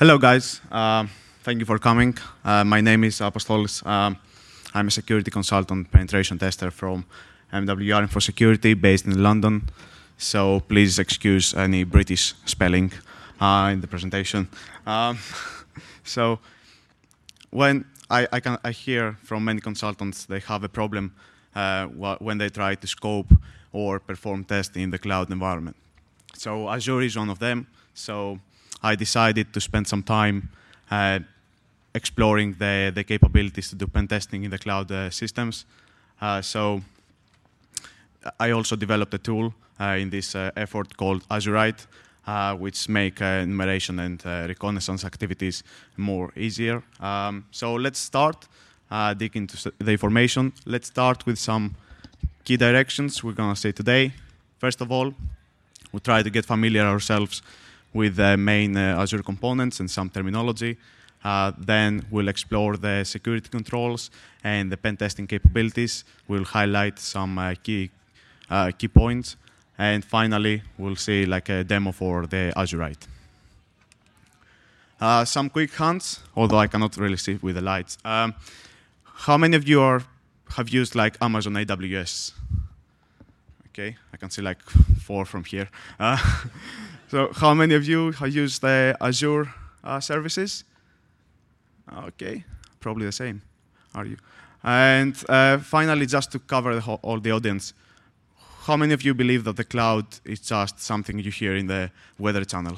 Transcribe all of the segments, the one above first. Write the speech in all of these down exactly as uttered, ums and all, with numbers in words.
Hello, guys. Uh, thank you for coming. Uh, my name is Apostolis. Um, I'm a security consultant, penetration tester from M W R Info Security, based in London. So please excuse any British spelling uh, in the presentation. Um, so when I, I, can, I hear from many consultants, they have a problem uh, when they try to scope or perform tests in the cloud environment. So Azure is one of them. So I decided to spend some time uh, exploring the, the capabilities to do pen testing in the cloud uh, systems. Uh, so I also developed a tool uh, in this uh, effort called Azurite, uh, which make uh, enumeration and uh, reconnaissance activities more easier. Um, so let's start, uh, dig into the information. Let's start with some key directions we're going to say today. First of all, we'll try to get familiar ourselves with the main uh, Azure components and some terminology. Uh, then we'll explore the security controls and the pen testing capabilities. We'll highlight some uh, key uh, key points. And finally, we'll see like a demo for the Azurite. Uh, some quick hunts, although I cannot really see with the lights. Um, how many of you are, have used like Amazon A W S? Okay, I can see like four from here. Uh, so how many of you have used the Azure uh, services? Okay, probably the same, are you? And uh, finally, just to cover the all the audience, how many of you believe that the cloud is just something you hear in the Weather Channel?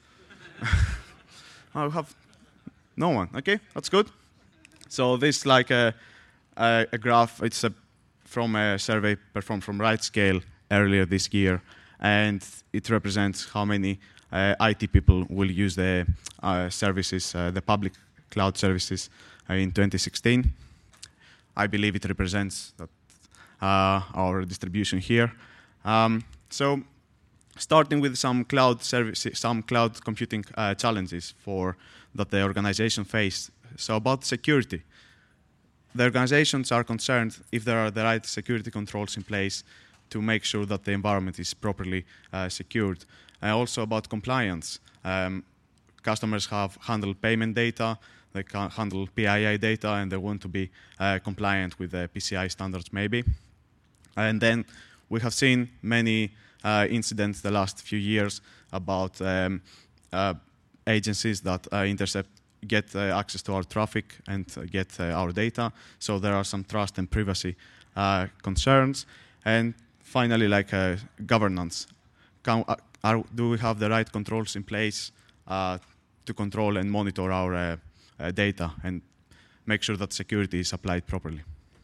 I have no one. Okay, that's good. So this is like a, a, a graph. It's a, from a survey performed from RightScale earlier this year, and it represents how many uh, I T people will use the uh, services, uh, the public cloud services uh, in twenty sixteen. I believe it represents that, uh, our distribution here. Um, so, starting with some cloud services, some cloud computing uh, challenges for that the organization face. So about security, the organizations are concerned if there are the right security controls in place to make sure that the environment is properly uh, secured. And also about compliance. Um, customers have handled payment data, they can handle P I I data, and they want to be uh, compliant with the P C I standards maybe. And then we have seen many uh, incidents the last few years about um, uh, agencies that uh, intercept, get uh, access to our traffic and uh, get uh, our data. So there are some trust and privacy uh, concerns. And finally, like uh, governance. Can, uh, are, do we have the right controls in place uh, to control and monitor our uh, uh, data and make sure that security is applied properly?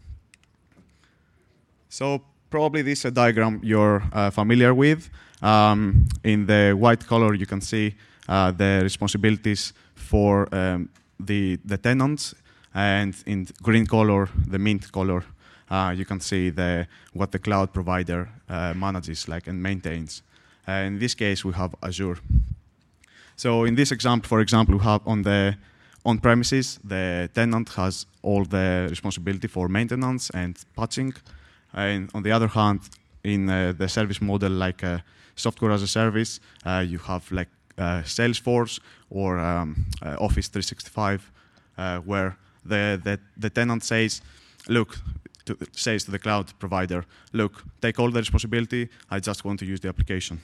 So probably this is a diagram you're uh, familiar with. Um, in the white color, you can see uh, the responsibilities for um, the, the tenants, and in green color, the mint color, uh, you can see the, what the cloud provider uh, manages like and maintains. Uh, in this case, we have Azure. So in this example, for example, we have on the on-premises, the tenant has all the responsibility for maintenance and patching. And on the other hand, in uh, the service model, like uh, software as a service, uh, you have like uh, Salesforce or um, uh, Office three sixty-five, uh, where the, the, the tenant says, look, to, says to the cloud provider, look, take all the responsibility, I just want to use the application.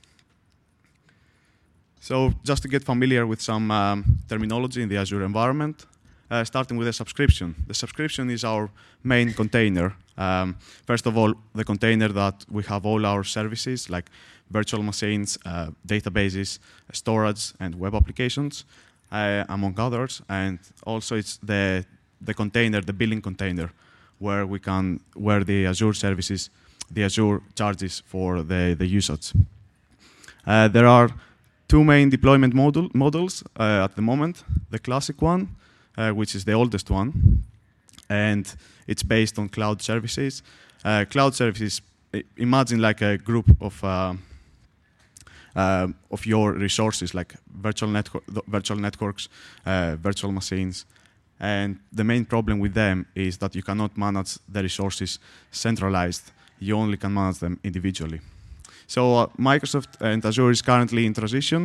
So just to get familiar with some um, terminology in the Azure environment, uh, starting with a subscription. The subscription is our main container. Um, first of all, the container that we have all our services, like virtual machines, uh, databases, storage, and web applications, uh, among others. And also it's the, the container, the billing container, where we can, where the Azure services, the Azure charges for the, the usage. Uh, there are two main deployment model, models uh, at the moment. The classic one, uh, which is the oldest one, and it's based on cloud services. Uh, cloud services, imagine like a group of uh, uh, of your resources, like virtual, network, virtual networks, uh, virtual machines. And the main problem with them is that you cannot manage the resources centralized. You only can manage them individually. So uh, Microsoft and Azure is currently in transition,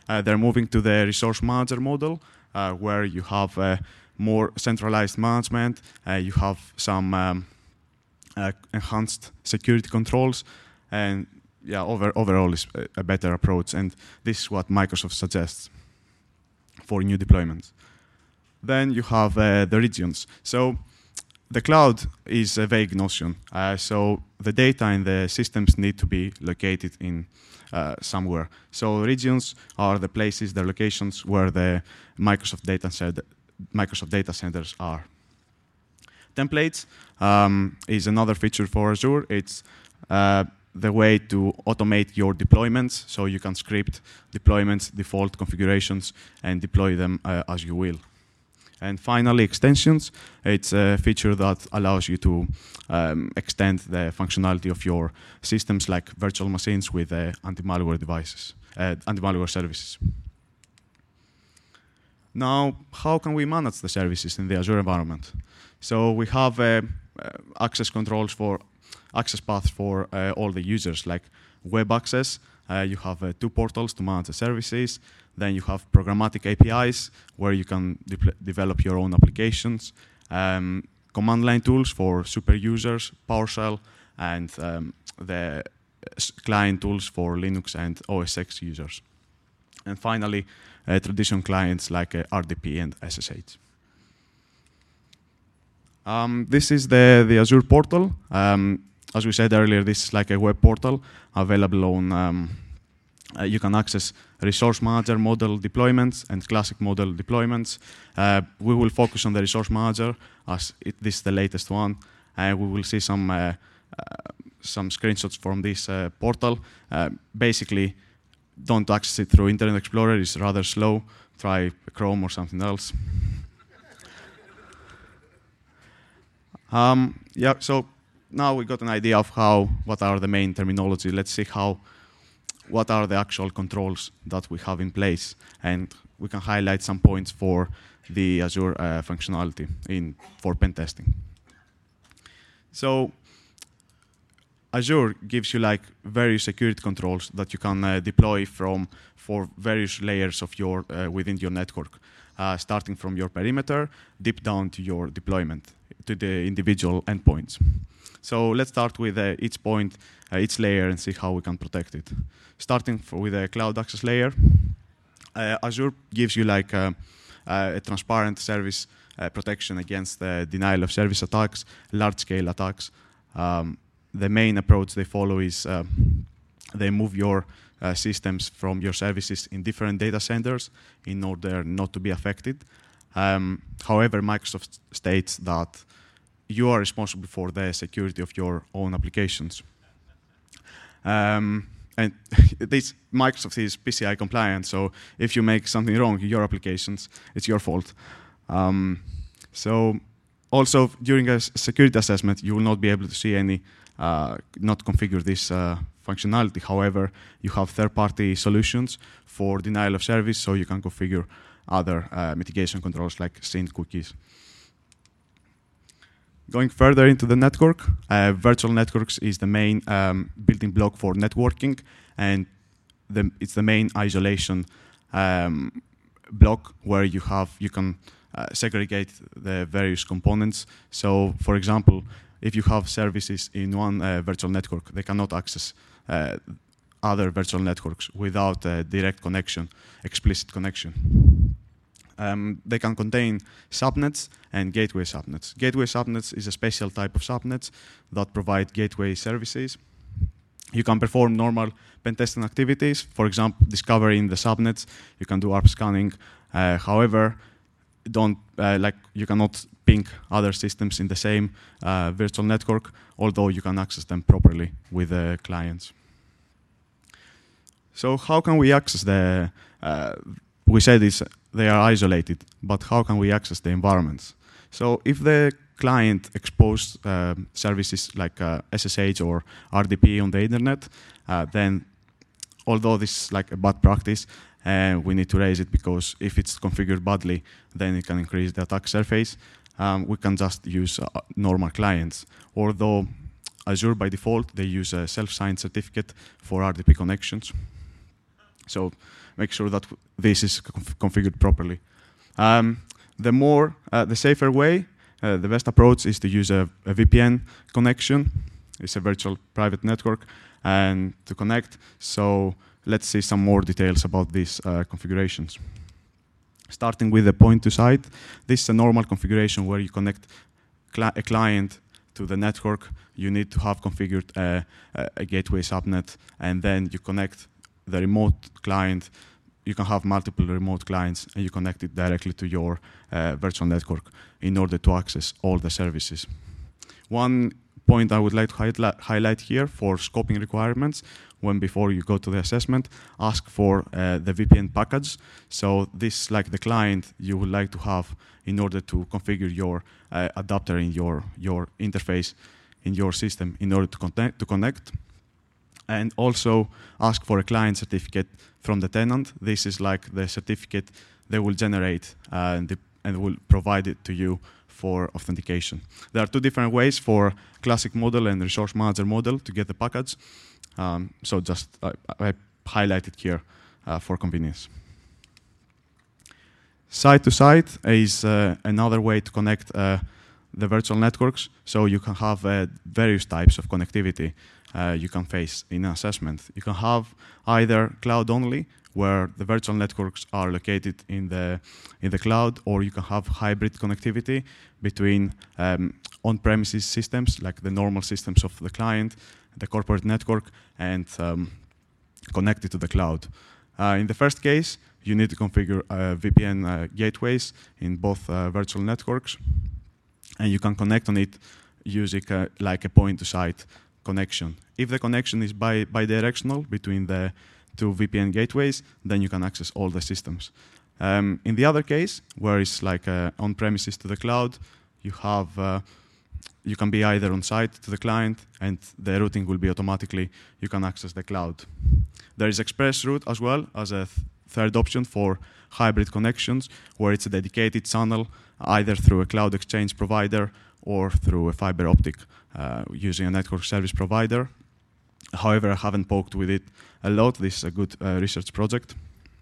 uh, they're moving to the resource manager model, uh, where you have uh, more centralized management, uh, you have some um, uh, enhanced security controls, and yeah, over, overall is a, a better approach, and this is what Microsoft suggests for new deployments. Then you have uh, the regions. So the cloud is a vague notion. Uh, so the data in the systems need to be located in uh, somewhere. So regions are the places, the locations where the Microsoft data, center, Microsoft data centers are. Templates um, is another feature for Azure. It's uh, the way to automate your deployments, so you can script deployments, default configurations, and deploy them uh, as you will. And finally, extensions. It's a feature that allows you to um, extend the functionality of your systems, like virtual machines with uh, anti-malware devices, uh, anti-malware services. Now, how can we manage the services in the Azure environment? So we have uh, uh, access controls for access paths for uh, all the users, like web access. Uh, you have uh, two portals to manage the services. Then you have programmatic A P Is, where you can de develop your own applications. Um, command line tools for super users, PowerShell, and um, the client tools for Linux and O S X users. And finally, uh, traditional clients like uh, R D P and S S H. Um, this is the, the Azure portal. Um, as we said earlier, this is like a web portal available on, um, uh, you can access resource manager model deployments and classic model deployments. Uh, we will focus on the resource manager, as it, this is the latest one. And we will see some, uh, uh, some screenshots from this uh, portal. Uh, basically, don't access it through Internet Explorer, it's rather slow. Try Chrome or something else. um, yeah, so now we got an idea of how, what are the main terminology. Let's see how, what are the actual controls that we have in place. And we can highlight some points for the Azure uh, functionality in, for pen testing. So Azure gives you like various security controls that you can uh, deploy from for various layers of your uh, within your network, uh, starting from your perimeter, deep down to your deployment, to the individual endpoints. So let's start with uh, each point, uh, each layer, and see how we can protect it. Starting for, with a cloud access layer, uh, Azure gives you like a, a transparent service uh, protection against the denial of service attacks, large-scale attacks. Um, the main approach they follow is uh, they move your uh, systems from your services in different data centers in order not to be affected. Um, however, Microsoft states that you are responsible for the security of your own applications. Um, and this Microsoft is P C I compliant, so if you make something wrong in your applications, it's your fault. Um, so also during a security assessment, you will not be able to see any, uh, not configure this uh, functionality. However, you have third-party solutions for denial of service, so you can configure other uh, mitigation controls like synced cookies. Going further into the network, uh, virtual networks is the main um, building block for networking, and the, it's the main isolation um, block where you have you can uh, segregate the various components. So, for example, if you have services in one uh, virtual network, they cannot access uh, other virtual networks without a direct connection, explicit connection. Um, they can contain subnets and gateway subnets. Gateway subnets is a special type of subnets that provide gateway services. You can perform normal pen testing activities, for example, discovering the subnets. You can do A R P scanning. Uh, however, don't uh, like you cannot ping other systems in the same uh, virtual network, although you can access them properly with the clients. So how can we access the? Uh, we said this. They are isolated, but how can we access the environments? So if the client exposed uh, services like uh, S S H or R D P on the internet, uh, then although this is like a bad practice, uh, we need to raise it because if it's configured badly, then it can increase the attack surface. Um, we can just use uh, normal clients. Although Azure by default, they use a self-signed certificate for R D P connections. So make sure that this is conf configured properly. Um, the more, uh, the safer way, uh, the best approach is to use a, a V P N connection. It's a virtual private network, and to connect. So let's see some more details about these uh, configurations. Starting with the point to site, this is a normal configuration where you connect cli a client to the network. You need to have configured a, a, a gateway subnet, and then you connect the remote client. You can have multiple remote clients, and you connect it directly to your uh, virtual network in order to access all the services. One point I would like to hi highlight here for scoping requirements: when before you go to the assessment, ask for uh, the V P N package. So this is like the client you would like to have in order to configure your uh, adapter in your, your interface in your system in order to connect, to connect. And also ask for a client certificate from the tenant. This is like the certificate they will generate uh, and, the, and will provide it to you for authentication. There are two different ways for classic model and resource manager model to get the package. Um, so just uh, I highlight it here uh, for convenience. Site to site is uh, another way to connect uh, the virtual networks. So you can have uh, various types of connectivity uh, you can face in an assessment. You can have either cloud only, where the virtual networks are located in the in the cloud, or you can have hybrid connectivity between um, on-premises systems, like the normal systems of the client, the corporate network, and um, connect it to the cloud. Uh, in the first case, you need to configure uh, V P N uh, gateways in both uh, virtual networks, and you can connect on it using uh, like a point-to-site connection. If the connection is bi bidirectional between the two V P N gateways, then you can access all the systems. Um, in the other case, where it's like uh, on-premises to the cloud, you have uh, you can be either on site to the client, and the routing will be automatically, you can access the cloud. There is ExpressRoute as well as a th third option for hybrid connections, where it's a dedicated channel, either through a cloud exchange provider or through a fiber optic uh, using a network service provider. However, I haven't poked with it a lot. This is a good uh, research project.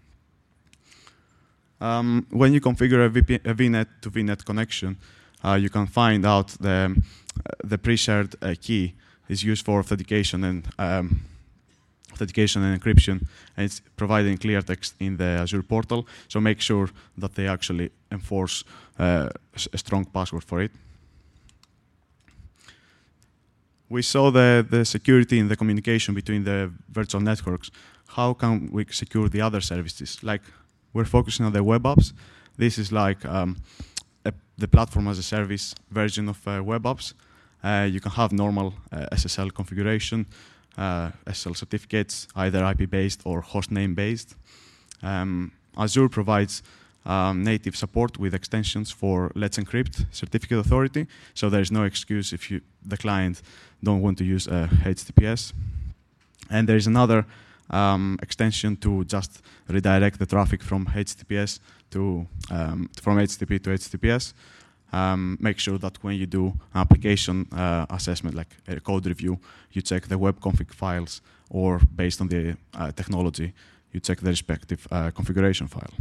Um, when you configure a, V P a V net to V net connection, uh, you can find out the, uh, the pre-shared uh, key is used for authentication and um, authentication and encryption, and it's providing clear text in the Azure portal. So make sure that they actually enforce uh, a strong password for it. We saw the, the security in the communication between the virtual networks. How can we secure the other services? Like, we're focusing on the web apps. This is like um, a, the platform as a service version of uh, web apps. Uh, you can have normal uh, S S L configuration, uh, S S L certificates, either I P-based or hostname-based. Um, Azure provides um, native support with extensions for Let's Encrypt certificate authority, so there's no excuse if you, the client don't want to use uh, H T T P S. And there is another um, extension to just redirect the traffic from H T T P S to um, from H T T P to H T T P S. Um, make sure that when you do an application uh, assessment, like a code review, you check the web config files, or based on the uh, technology, you check the respective uh, configuration file.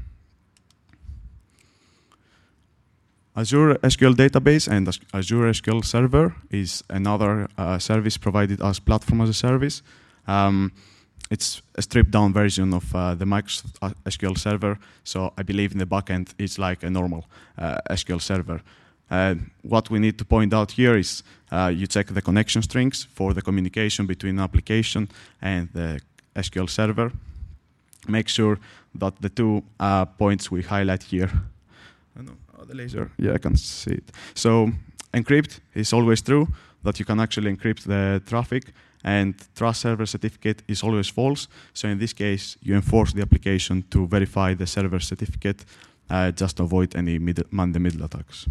Azure S Q L Database and Azure S Q L Server is another uh, service provided as platform as a service. Um, it's a stripped-down version of uh, the Microsoft S Q L Server, so I believe in the backend it's like a normal uh, S Q L Server. Uh, what we need to point out here is uh, you check the connection strings for the communication between the application and the S Q L Server. Make sure that the two uh, points we highlight here. I know. The laser, yeah, I can see it. So encrypt is always true, that you can actually encrypt the traffic, and trust server certificate is always false. So in this case, you enforce the application to verify the server certificate uh, just to avoid any middle, man-in-the-middle attacks.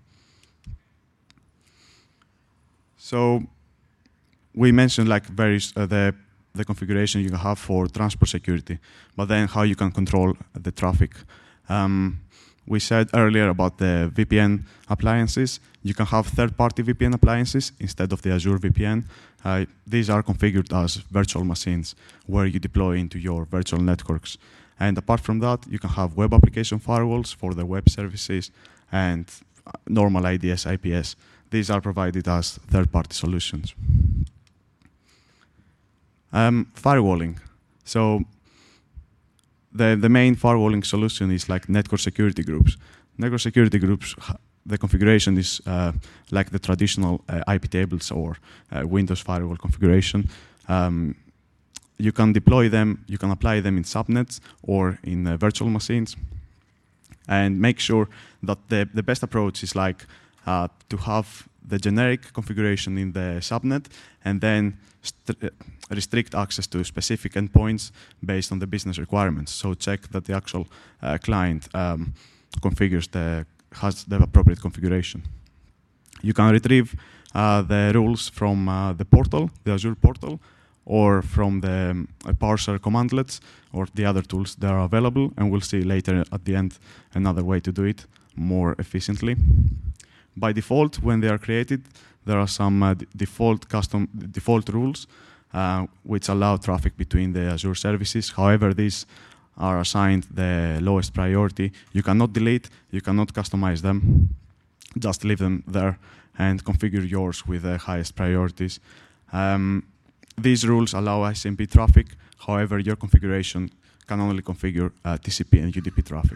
So we mentioned like various uh, the the configuration you can have for transport security, but then how you can control the traffic. Um, We said earlier about the V P N appliances. You can have third-party V P N appliances instead of the Azure V P N. Uh, these are configured as virtual machines where you deploy into your virtual networks. And apart from that, you can have web application firewalls for the web services and normal I D S, I P S. These are provided as third-party solutions. Um, firewalling. So the, the main firewalling solution is like network security groups. Network security groups, the configuration is uh, like the traditional uh, I P tables or uh, Windows firewall configuration. Um, you can deploy them, you can apply them in subnets or in uh, virtual machines, and make sure that the, the best approach is like uh, to have the generic configuration in the subnet and then restrict access to specific endpoints based on the business requirements. So check that the actual uh, client um, configures the has the appropriate configuration. You can retrieve uh, the rules from uh, the portal, the Azure portal, or from the um, parser commandlets or the other tools that are available, and we'll see later at the end another way to do it more efficiently. By default, when they are created, there are some uh, default custom default rules uh, which allow traffic between the Azure services. However, these are assigned the lowest priority. You cannot delete, you cannot customize them. Just leave them there and configure yours with the highest priorities. Um, these rules allow I C M P traffic. However, your configuration can only configure uh, T C P and U D P traffic.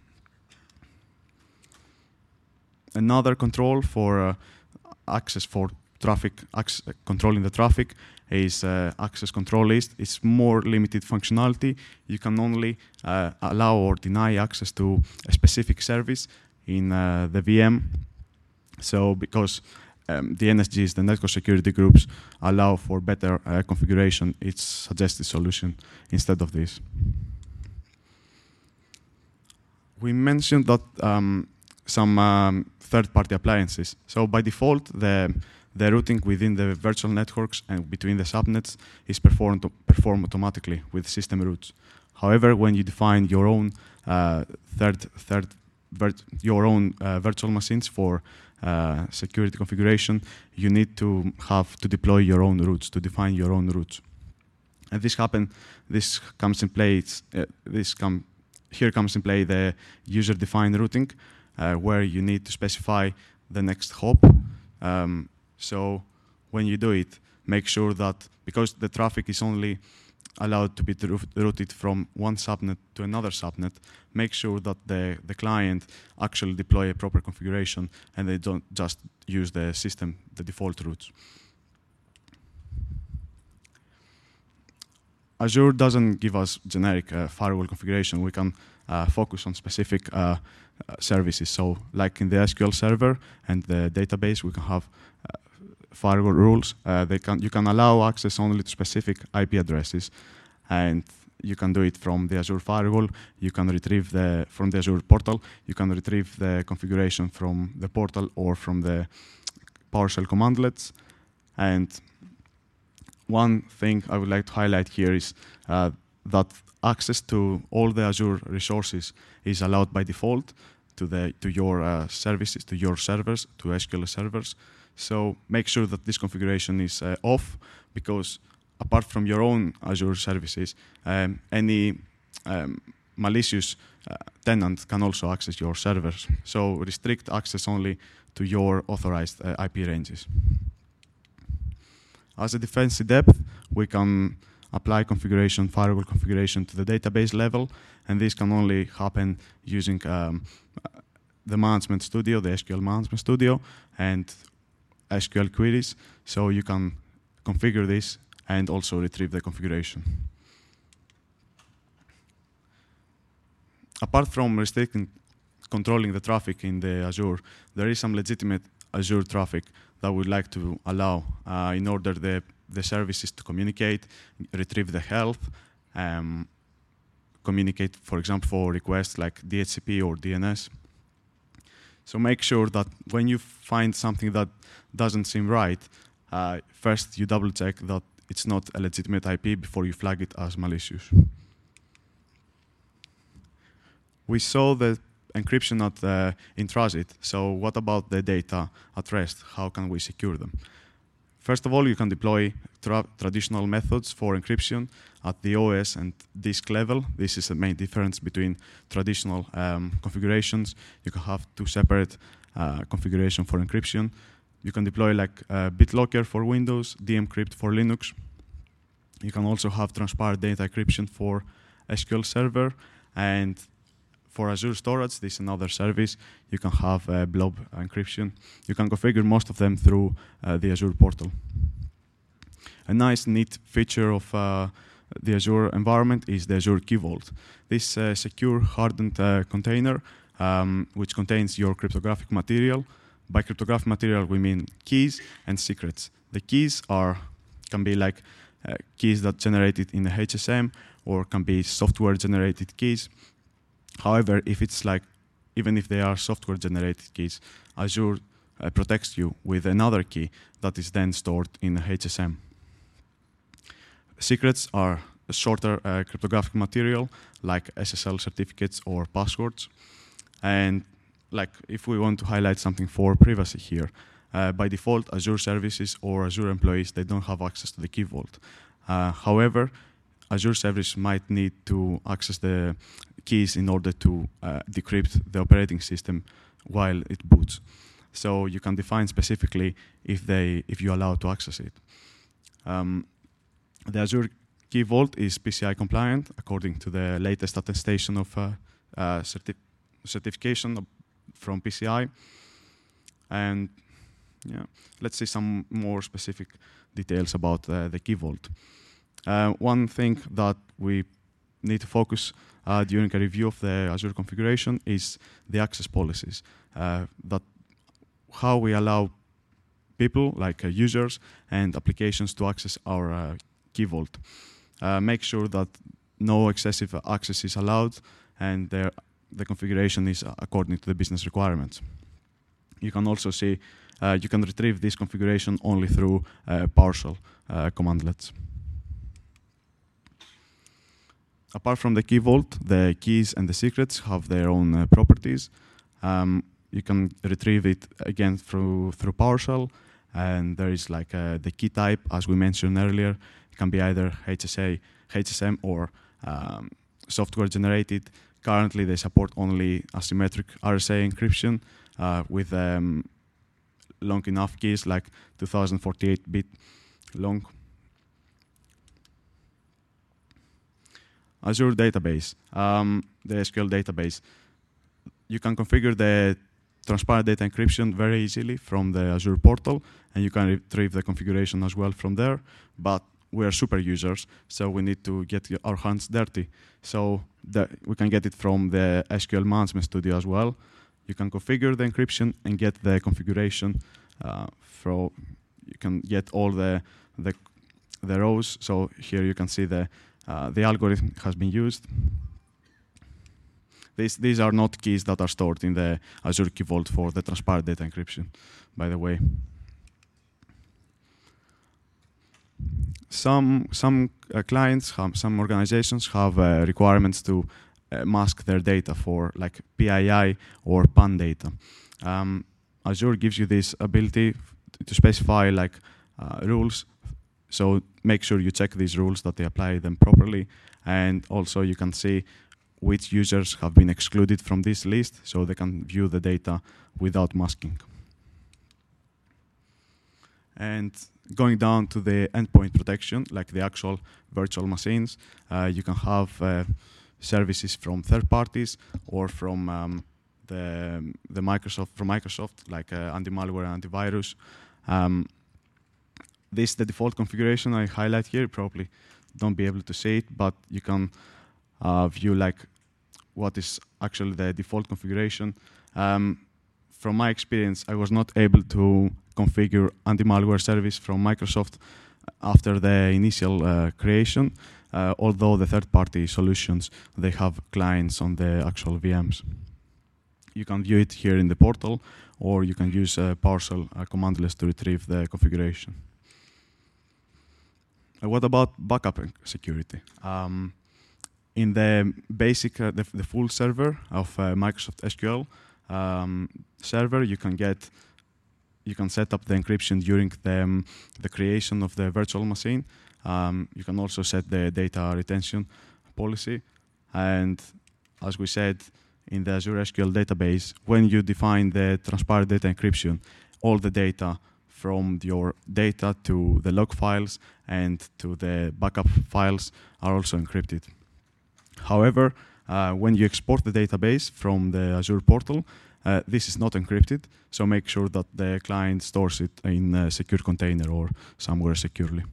Another control for uh, access for traffic, access, uh, controlling the traffic is uh, access control list. It's more limited functionality. You can only uh, allow or deny access to a specific service in uh, the V M. So because um, the N S Gs, the network security groups, allow for better uh, configuration, it's suggested solution instead of this. We mentioned that um, some um, third-party appliances. So by default, the, the routing within the virtual networks and between the subnets is performed, performed automatically with system routes. However, when you define your own uh, third, third, your own uh, virtual machines for uh, security configuration, you need to have to deploy your own routes, to define your own routes. And this happen, this comes in play. Uh, this come here comes in play the user-defined routing, uh, where you need to specify the next hop. Um, so when you do it, make sure that because the traffic is only allowed to be routed from one subnet to another subnet, make sure that the, the client actually deploy a proper configuration and they don't just use the system, the default routes. Azure doesn't give us generic uh, firewall configuration. We can uh, focus on specific uh, uh, services. So like in the S Q L server and the database, we can have uh, firewall rules. Uh, they can, you can allow access only to specific I P addresses, and you can do it from the Azure firewall. You can retrieve the, from the Azure portal, you can retrieve the configuration from the portal or from the PowerShell commandlets. And one thing I would like to highlight here is uh, that access to all the Azure resources is allowed by default to, the, to your uh, services, to your servers, to S Q L servers. So make sure that this configuration is uh, off, because apart from your own Azure services, um, any um, malicious uh, tenant can also access your servers. So restrict access only to your authorized uh, I P ranges. As a defense in depth, we can apply configuration, firewall configuration to the database level, and this can only happen using um, the management studio, the S Q L management studio, and S Q L queries. So you can configure this and also retrieve the configuration. Apart from restricting, controlling the traffic in the Azure, there is some legitimate Azure traffic that we'd like to allow uh, in order the, the services to communicate, retrieve the health, um, communicate, for example, for requests like D H C P or D N S. So make sure that when you find something that doesn't seem right, uh, first you double check that it's not a legitimate I P before you flag it as malicious. We saw the encryption at, uh, in transit, so what about the data at rest? How can we secure them? First of all, you can deploy tra traditional methods for encryption at the O S and disk level. This is the main difference between traditional um, configurations. You can have two separate uh, configurations for encryption. You can deploy like uh, BitLocker for Windows, dmcrypt for Linux. You can also have transparent data encryption for S Q L Server, and for Azure Storage, this is another service. You can have uh, blob encryption. You can configure most of them through uh, the Azure portal. A nice, neat feature of uh, the Azure environment is the Azure Key Vault. This uh, secure, hardened uh, container, um, which contains your cryptographic material. By cryptographic material, we mean keys and secrets. The keys are can be like uh, keys that generated in the H S M, or can be software-generated keys. However, if it's like, even if they are software-generated keys, Azure uh, protects you with another key that is then stored in the H S M. Secrets are a shorter uh, cryptographic material, like S S L certificates or passwords. And like, if we want to highlight something for privacy here, uh, by default, Azure services or Azure employees, they don't have access to the Key Vault. Uh, however, Azure service might need to access the keys in order to uh, decrypt the operating system while it boots. So you can define specifically if they, if you allow to access it. Um, the Azure Key Vault is P C I compliant according to the latest attestation of uh, uh, certi certification from P C I. And yeah, let's see some more specific details about uh, the Key Vault. Uh, one thing that we need to focus uh, during a review of the Azure configuration is the access policies. Uh, that how we allow people, like uh, users and applications, to access our uh, Key Vault. Uh, make sure that no excessive access is allowed, and the, the configuration is according to the business requirements. You can also see uh, you can retrieve this configuration only through uh, PowerShell uh, commandlets. Apart from the Key Vault, the keys and the secrets have their own uh, properties. Um, you can retrieve it again through through PowerShell, and there is like uh, the key type, as we mentioned earlier. It can be either H S A, H S M, or um, software generated. Currently, they support only asymmetric R S A encryption uh, with um, long enough keys, like two thousand forty-eight bit long. Azure database, um, the S Q L database. You can configure the transparent data encryption very easily from the Azure portal, and you can retrieve the configuration as well from there. But we are super users, so we need to get our hands dirty. So the, we can get it from the S Q L Management Studio as well. You can configure the encryption and get the configuration. Uh, from, you can get all the, the, the rows. So here you can see the Uh, the algorithm has been used. These, these are not keys that are stored in the Azure Key Vault for the transparent data encryption, by the way. Some, some uh, clients, have, some organizations have uh, requirements to uh, mask their data for like P I I or P A N data. Um, Azure gives you this ability to specify like uh, rules. So make sure you check these rules, that they apply them properly. And also you can see which users have been excluded from this list, so they can view the data without masking. And going down to the endpoint protection, like the actual virtual machines, uh, you can have uh, services from third parties or from um, the, the Microsoft, from Microsoft, like uh, anti-malware and antivirus. Um, This is the default configuration I highlight here. Probably don't be able to see it, but you can uh, view like what is actually the default configuration. Um, from my experience, I was not able to configure anti-malware service from Microsoft after the initial uh, creation, uh, although the third-party solutions, they have clients on the actual V Ms. You can view it here in the portal, or you can use uh, PowerShell uh, commandlets to retrieve the configuration. Uh, what about backup security? Um, in the basic, uh, the, the full server of uh, Microsoft S Q L um, server, you can get you can set up the encryption during the, um, the creation of the virtual machine. Um, you can also set the data retention policy. And as we said, in the Azure S Q L database, when you define the transparent data encryption, all the data from your data to the log files and to the backup files are also encrypted. However, uh, when you export the database from the Azure portal, uh, this is not encrypted, so make sure that the client stores it in a secure container or somewhere securely.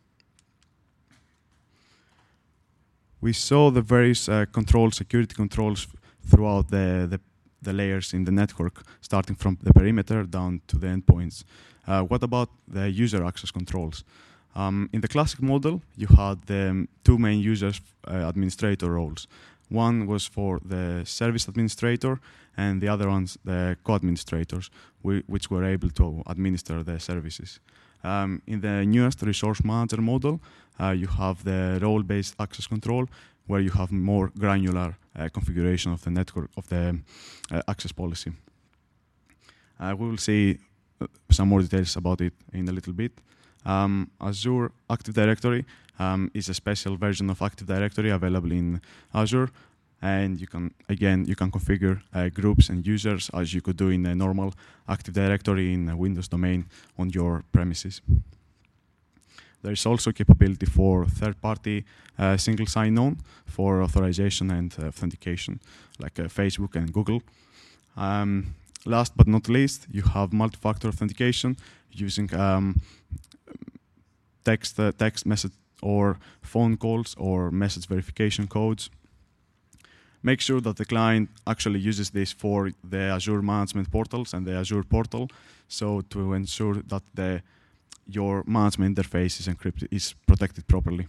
We saw the various uh, controls, security controls throughout the, the, the layers in the network, starting from the perimeter down to the endpoints. Uh, what about the user access controls? Um, in the classic model, you had the um, two main users uh, administrator roles. One was for the service administrator, and the other one's the co-administrators, which were able to administer the services. Um, in the newest resource manager model, uh, you have the role-based access control, where you have more granular uh, configuration of the network of the uh, access policy. Uh, we will see uh, some more details about it in a little bit. Um, Azure Active Directory um, is a special version of Active Directory available in Azure, and you can again you can configure uh, groups and users as you could do in a normal Active Directory in a Windows domain on your premises. There is also capability for third-party uh, single sign-on for authorization and uh, authentication, like uh, Facebook and Google. Um, last but not least, you have multi-factor authentication using um, text, uh, text message or phone calls or message verification codes. Make sure that the client actually uses this for the Azure management portals and the Azure portal, so to ensure that the your management interface is encrypted, is protected properly.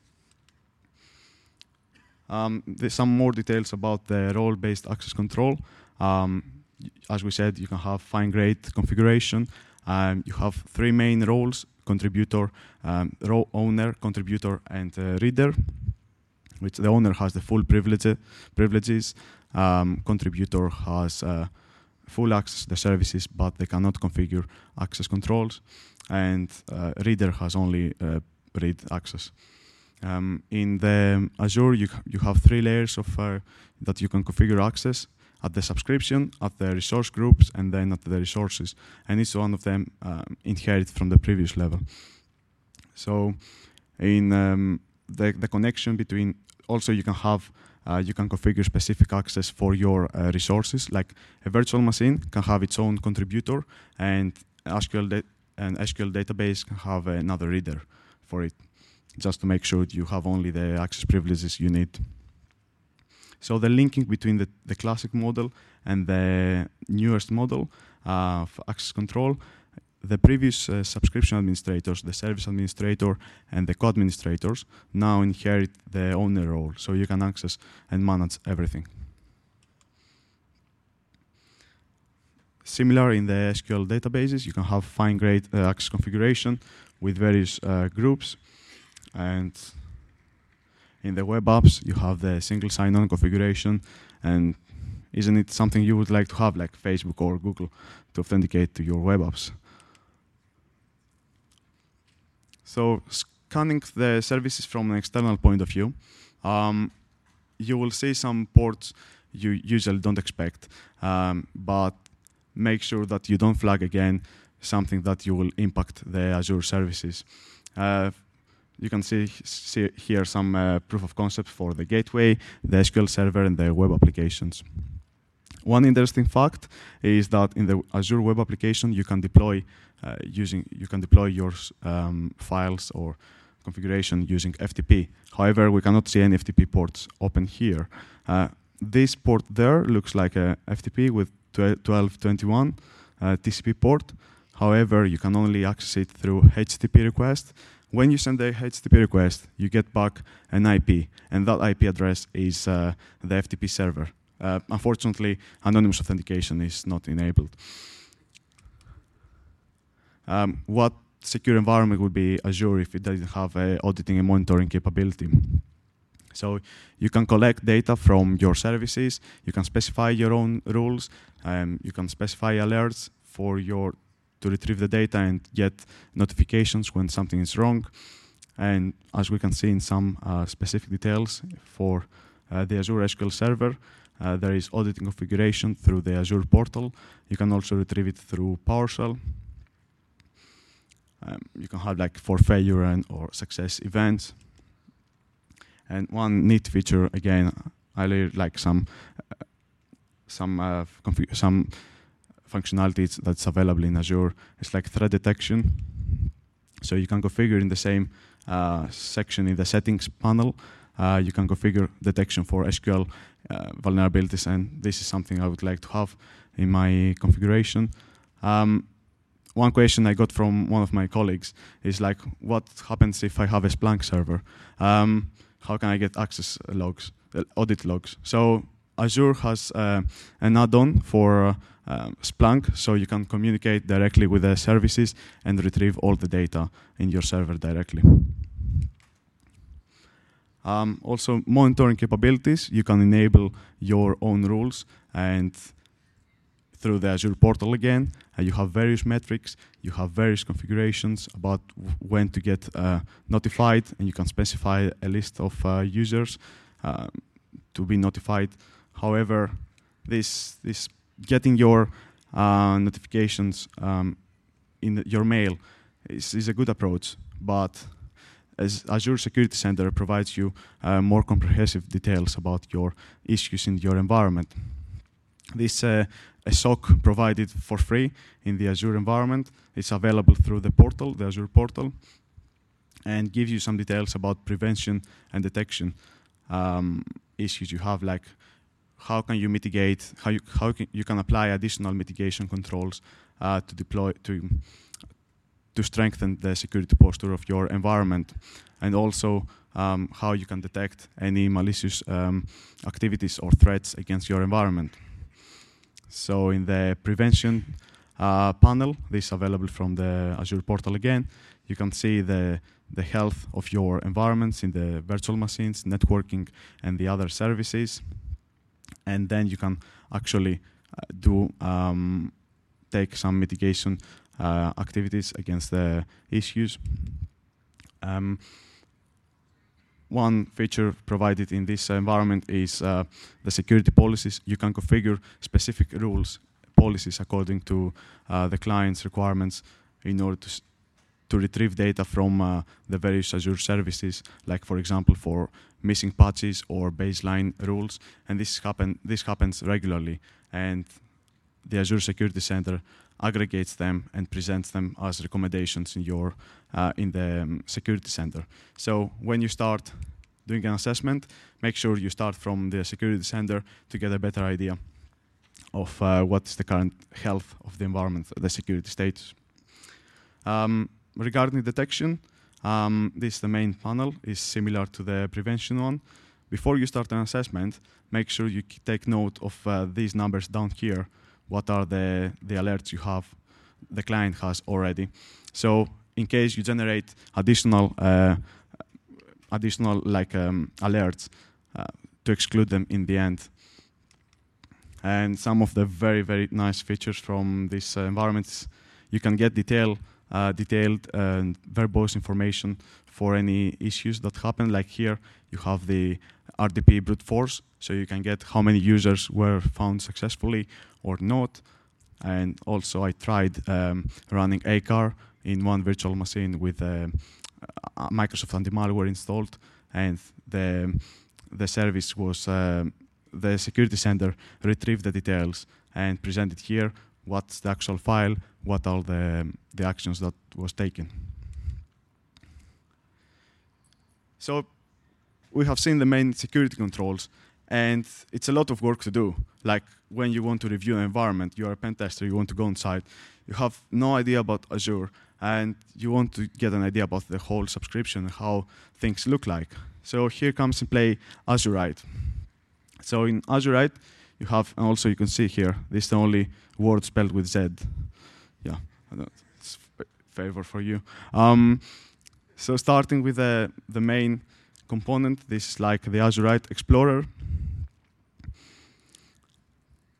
Um, there's some more details about the role-based access control. Um, as we said, you can have fine-grained configuration. Um, you have three main roles: contributor, um, role owner, contributor, and uh, reader. Which the owner has the full privilege, privileges. Um, contributor has uh, full access to the services, but they cannot configure access controls. And uh, reader has only uh, read access. Um, in the Azure, you, you have three layers of uh, that you can configure access: at the subscription, at the resource groups, and then at the resources. And each one of them uh, inherit from the previous level. So in um, the, the connection between, also you can have, uh, you can configure specific access for your uh, resources, like a virtual machine can have its own contributor, and S Q L an S Q L database can have another reader for it, just to make sure you have only the access privileges you need. So the linking between the, the classic model and the newest model uh, of access control, the previous uh, subscription administrators, the service administrator, and the co-administrators now inherit the owner role, so you can access and manage everything. Similar in the S Q L databases, you can have fine-grained uh, access configuration with various uh, groups. And in the web apps, you have the single sign-on configuration. And isn't it something you would like to have, like Facebook or Google, to authenticate to your web apps? So scanning the services from an external point of view, um, you will see some ports you usually don't expect, um, but make sure that you don't flag again something that you will impact the Azure services. Uh, you can see, see here some uh, proof of concept for the gateway, the S Q L server, and the web applications. One interesting fact is that in the Azure web application, you can deploy uh, using you can deploy your um, files or configuration using F T P. However, we cannot see any F T P ports open here. Uh, this port there looks like a F T P with twelve twenty-one uh, T C P port. However, you can only access it through H T T P request. When you send a H T T P request, you get back an I P, and that I P address is uh, the F T P server. Uh, unfortunately, anonymous authentication is not enabled. Um, what secure environment would be Azure if it doesn't have a auditing and monitoring capability? So you can collect data from your services, you can specify your own rules, um, you can specify alerts for your to retrieve the data and get notifications when something is wrong. And as we can see in some uh, specific details for uh, the Azure S Q L Server, uh, there is auditing configuration through the Azure portal. You can also retrieve it through PowerShell. Um, you can have like for failure and or success events. And one neat feature, again, I really like some uh, some uh, some functionalities that's available in Azure. It's like threat detection. So you can configure in the same uh, section in the settings panel. Uh, you can configure detection for S Q L uh, vulnerabilities, and this is something I would like to have in my configuration. Um, one question I got from one of my colleagues is like, what happens if I have a Splunk server? Um, how can I get access logs, uh, audit logs? So Azure has uh, an add-on for uh, um, Splunk, so you can communicate directly with the services and retrieve all the data in your server directly. Um, also, monitoring capabilities, you can enable your own rules, and through the Azure portal again, uh, you have various metrics, you have various configurations about when to get uh, notified, and you can specify a list of uh, users uh, to be notified. However, this, this getting your uh, notifications um, in the, your mail is, is a good approach, but as Azure Security Center provides you uh, more comprehensive details about your issues in your environment. This uh, a S O C provided for free in the Azure environment. It's available through the portal, the Azure portal, and gives you some details about prevention and detection um, issues you have, like how can you mitigate, how you, how can, you can apply additional mitigation controls uh, to deploy, to, to strengthen the security posture of your environment, and also um, how you can detect any malicious um, activities or threats against your environment. So in the prevention uh, panel, this is available from the Azure portal again, you can see the, the health of your environments in the virtual machines, networking, and the other services. And then you can actually uh, do um, take some mitigation uh, activities against the issues. Um, One feature provided in this environment is uh, the security policies. You can configure specific rules, policies according to uh, the client's requirements in order to, to retrieve data from uh, the various Azure services, like for example for missing patches or baseline rules. And this, happen, this happens regularly. And the Azure Security Center aggregates them and presents them as recommendations in your uh, in the um, security center. So when you start doing an assessment, make sure you start from the security center to get a better idea of uh, what's the current health of the environment, the security status. Um, regarding detection, um, this the main panel is similar to the prevention one. Before you start an assessment, make sure you take note of uh, these numbers down here. What are the, the alerts you have, the client has already. So in case you generate additional uh, additional like um, alerts uh, to exclude them in the end. And some of the very, very nice features from this uh, environment is you can get detail, uh, detailed and verbose information for any issues that happen. Like here, you have the R D P brute force, so you can get how many users were found successfully or not. And also I tried um, running A C A R in one virtual machine with uh, Microsoft anti-malware installed, and the, the service was, uh, the security center retrieved the details and presented here what's the actual file, what are the, the actions that was taken. So we have seen the main security controls, and it's a lot of work to do. Like when you want to review an environment, you're a pen tester, you want to go on site, you have no idea about Azure, and you want to get an idea about the whole subscription, how things look like. So here comes in play Azurite. So in Azurite, you have, and also you can see here, this is the only word spelled with Z. Yeah, it's a favor for you. Um, so starting with the, the main component, this is like the Azurite Explorer.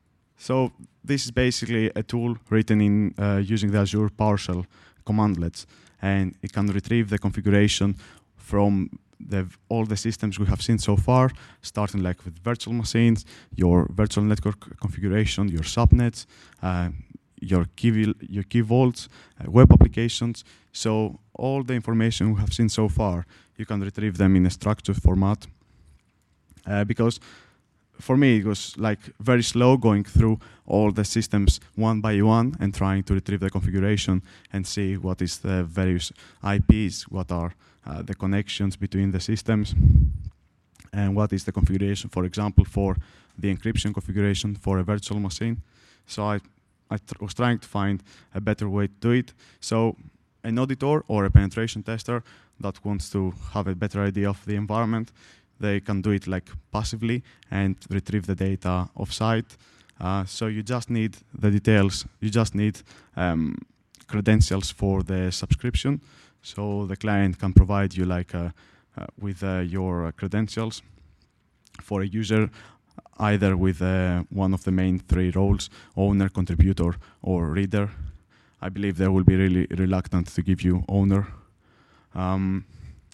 So this is basically a tool written in uh, using the Azure PowerShell commandlets, and it can retrieve the configuration from the, all the systems we have seen so far, starting like with virtual machines, your virtual network configuration, your subnets, uh, your key, your key vaults, uh, web applications. So all the information we have seen so far, you can retrieve them in a structured format. Uh, because for me, it was like very slow going through all the systems one by one and trying to retrieve the configuration and see what is the various I Ps, what are uh, the connections between the systems, and what is the configuration, for example, for the encryption configuration for a virtual machine. So I, I tr was trying to find a better way to do it. So an auditor or a penetration tester that wants to have a better idea of the environment, they can do it like passively and retrieve the data off-site. Uh, so you just need the details. You just need um, credentials for the subscription. So the client can provide you like uh, uh, with uh, your uh, credentials for a user, either with uh, one of the main three roles: owner, contributor, or reader. I believe they will be really reluctant to give you owner. Um,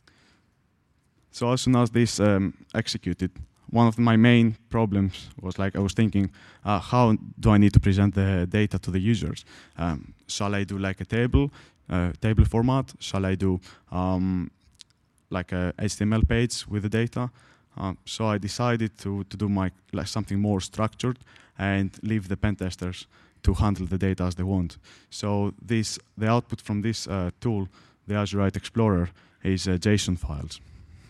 So as soon as this um, executed, one of my main problems was like I was thinking, uh, how do I need to present the data to the users? Um, shall I do like a table, uh, table format? Shall I do um, like a H T M L page with the data? Uh, so I decided to to do my like something more structured and leave the pen testers to handle the data as they want. So this the output from this uh, tool, the Azure Explorer, is uh, JSON files.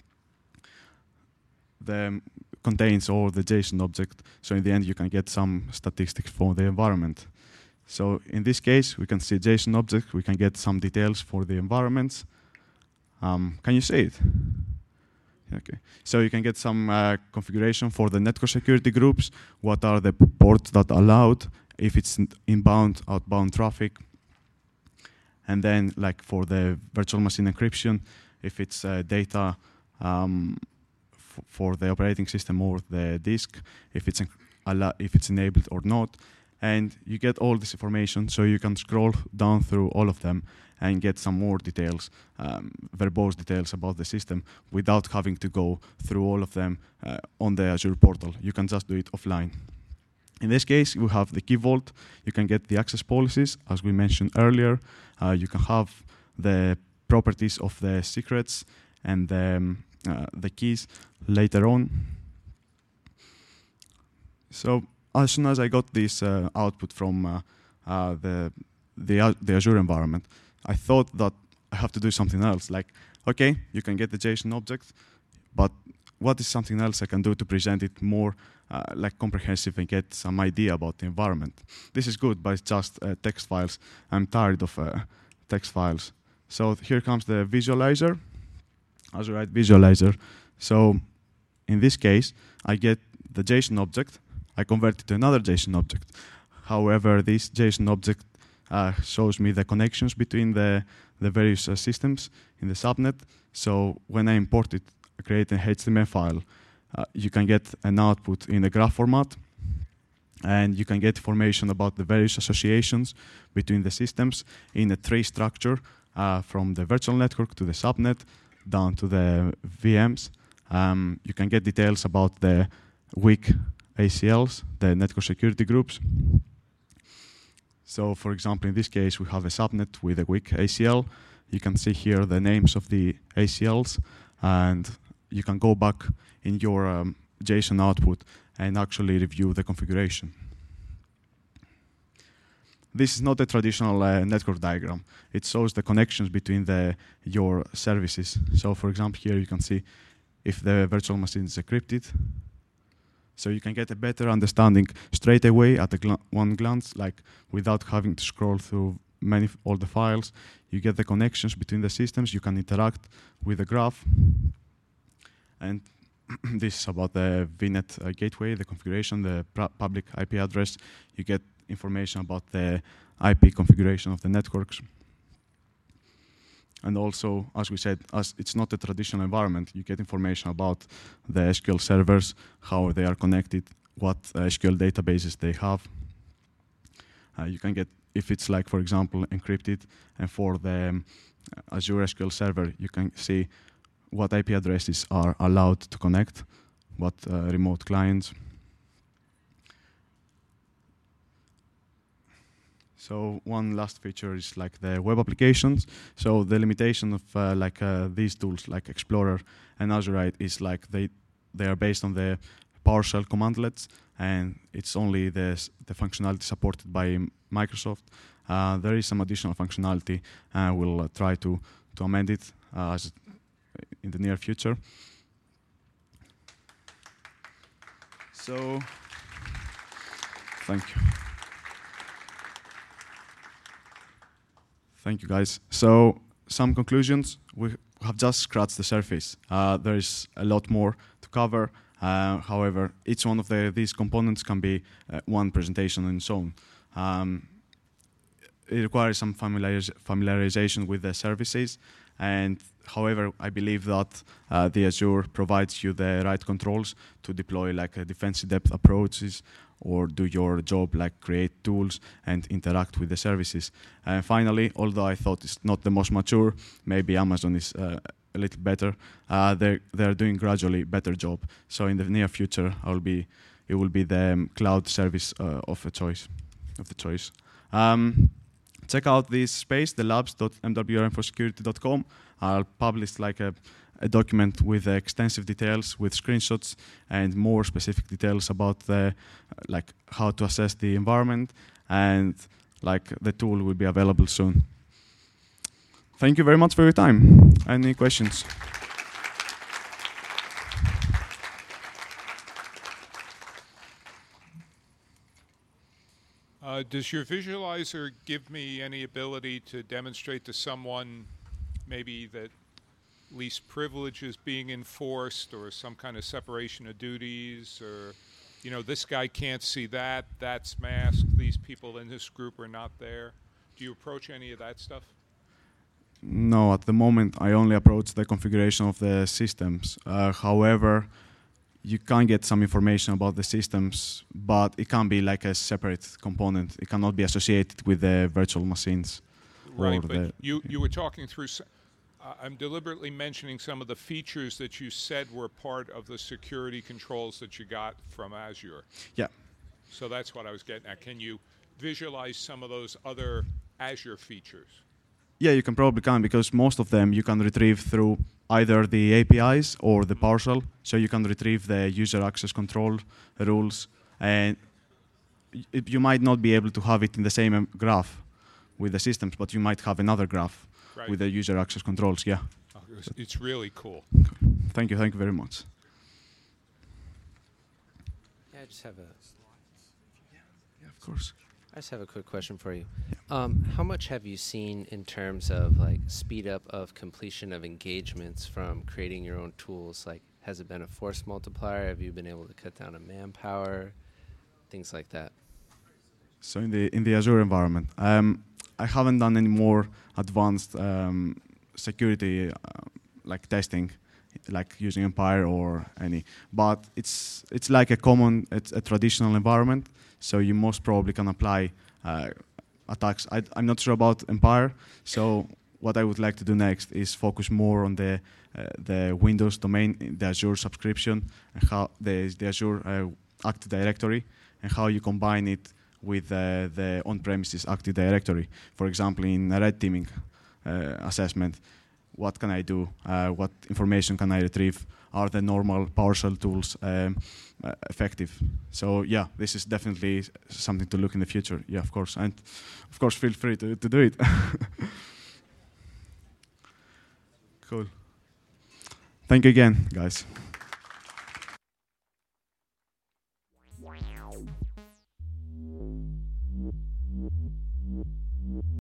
The, contains all the JSON object, so in the end you can get some statistics for the environment. So in this case, we can see JSON object, we can get some details for the environments. Um, can you see it? Okay. So you can get some uh, configuration for the network security groups, what are the ports that are allowed, if it's inbound, outbound traffic, and then like for the virtual machine encryption, if it's uh, data um, for the operating system or the disk, if it's if it's enabled or not, and you get all this information, so you can scroll down through all of them and get some more details, um, verbose details about the system, without having to go through all of them uh, on the Azure portal. You can just do it offline. In this case, we have the key vault. You can get the access policies, as we mentioned earlier. Uh, you can have the properties of the secrets and the, um, uh, the keys later on. So as soon as I got this uh, output from uh, uh, the, the, uh, the Azure environment, I thought that I have to do something else. Like, okay, you can get the JSON object, but what is something else I can do to present it more uh, like comprehensive and get some idea about the environment? This is good, but it's just uh, text files. I'm tired of uh, text files. So here comes the visualizer, Azure Visualizer. So in this case, I get the JSON object. I convert it to another JSON object. However, this JSON object uh, shows me the connections between the, the various uh, systems in the subnet. So when I import it, create an H T M L file, uh, you can get an output in a graph format, and you can get information about the various associations between the systems in a tree structure, uh, from the virtual network to the subnet down to the V Ms. Um, you can get details about the weak A C Ls, the network security groups. So for example, in this case, we have a subnet with a weak A C L. You can see here the names of the A C Ls, and you can go back in your um, JSON output and actually review the configuration. This is not a traditional uh, network diagram. It shows the connections between the, your services. So for example, here you can see if the virtual machine is encrypted. So you can get a better understanding straight away at a gl one glance, like without having to scroll through many all the files. You get the connections between the systems. You can interact with the graph. And this is about the V NET uh, gateway, the configuration, the public I P address. You get information about the I P configuration of the networks. And also, as we said, as it's not a traditional environment, you get information about the S Q L servers, how they are connected, what uh, S Q L databases they have. Uh, you can get, if it's like, for example, encrypted, and for the um, Azure S Q L Server, you can see what I P addresses are allowed to connect, what uh, remote clients. So one last feature is like the web applications. So the limitation of uh, like uh, these tools, like Explorer and Azurite, is like they they are based on the PowerShell commandlets, and it's only the the functionality supported by Microsoft. Uh, there is some additional functionality, and we'll uh, try to to amend it uh, as in the near future. So, thank you. Thank you, guys. So, some conclusions. We have just scratched the surface. Uh, there is a lot more to cover. Uh, however, each one of the, these components can be uh, one presentation in its own. Um, it requires some familiariz familiarization with the services, and however, I believe that uh, the Azure provides you the right controls to deploy like a defense depth approaches, or do your job like create tools and interact with the services. And finally, although I thought it's not the most mature, maybe Amazon is uh, a little better. Uh, they're they're doing gradually better job. So in the near future, I will be it will be the um, cloud service uh, of a choice of the choice. Um, check out this space, the labs dot m w r m for security dot com. I'll publish like a, a document with uh, extensive details, with screenshots and more specific details about the, like how to assess the environment, and like the tool will be available soon. Thank you very much for your time. Any questions? Uh, does your visualizer give me any ability to demonstrate to someone maybe that least privilege is being enforced, or some kind of separation of duties, or, you know, this guy can't see that, that's masked, these people in this group are not there? Do you approach any of that stuff? No, at the moment I only approach the configuration of the systems. Uh, however, you can get some information about the systems, but it can be like a separate component. It cannot be associated with the virtual machines. Right, but you, you were talking through, uh, I'm deliberately mentioning some of the features that you said were part of the security controls that you got from Azure. Yeah. So that's what I was getting at. Can you visualize some of those other Azure features? Yeah, you can probably can, because most of them you can retrieve through either the A P Is or the PowerShell. So you can retrieve the user access control rules, and it, you might not be able to have it in the same graph with the systems, but you might have another graph right. with the user access controls. Yeah, oh, it's, it's really cool. Thank you, thank you very much. Yeah, I just have a. Yeah, of course. I just have a quick question for you. Yeah. Um, how much have you seen in terms of like speed up of completion of engagements from creating your own tools? Like, has it been a force multiplier? Have you been able to cut down on manpower? Things like that. So in the in the Azure environment, um, I haven't done any more advanced um, security uh, like testing, like using Empire or any. But it's it's like a common, it's a traditional environment. So you most probably can apply uh, attacks. I, I'm not sure about Empire. So what I would like to do next is focus more on the uh, the Windows domain, the Azure subscription, and how the the Azure uh, Active Directory, and how you combine it with uh, the on-premises Active Directory. For example, in a red teaming uh, assessment, what can I do? Uh, what information can I retrieve? Are the normal PowerShell tools um, uh, effective? So yeah, this is definitely something to look in the future. Yeah, of course, and of course, feel free to, to do it. Cool. Thank you again, guys.